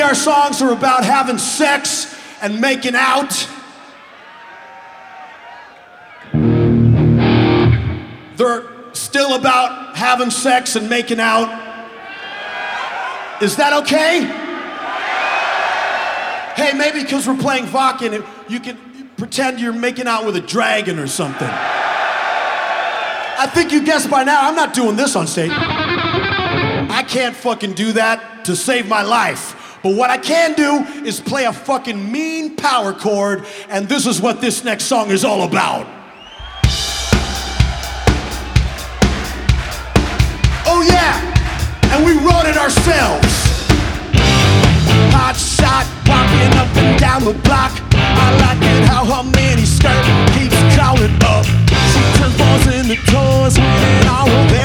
our songs are about having sex and making out. They're still about having sex and making out. Is that okay? Hey, maybe because we're playing Wacken, you can pretend you're making out with a dragon or something. I think you guessed by now, I'm not doing this on stage. I can't fucking do that to save my life. But what I can do is play a fucking mean power chord, and this is what this next song is all about. Oh yeah, and we wrote it ourselves. Hot shot, walking up and down the block. I like it how her mini skirt keeps crawling up. She turns balls into toys, and all of them